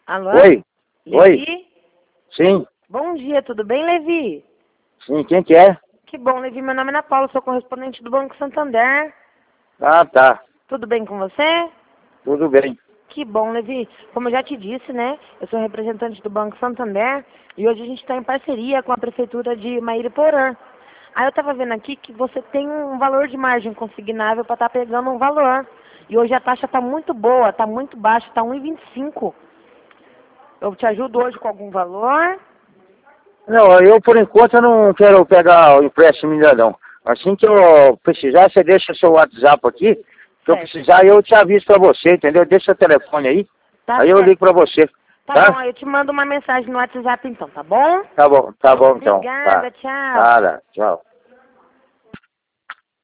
Alô? Oi? Oi? Levi? Sim? Bom dia, tudo bem, Levi? Sim, quem que é? Que bom, Levi. Meu nome é Ana Paula, sou correspondente do Banco Santander. Ah, tá. Tudo bem com você? Tudo bem. Que bom, Levi. Como eu já te disse, né? Eu sou representante do Banco Santander e hoje a gente está em parceria com a Prefeitura de Mairiporã. Aí eu estava vendo aqui que você tem um valor de margem consignável para estar pegando um valor. E hoje a taxa está muito boa, está muito baixa, está 1,25. Eu te ajudo hoje com algum valor? Não, eu por enquanto eu não quero pegar o empréstimo ainda não. Assim que eu precisar, você deixa o seu WhatsApp aqui. Se eu Certo. precisar, eu te aviso pra você, entendeu? Deixa o telefone aí. Tá Aí eu certo. ligo pra você. Tá bom, Tá? aí eu te mando uma mensagem no WhatsApp então, tá bom? Tá bom então. Tá. Obrigada, tchau. Nada, tchau.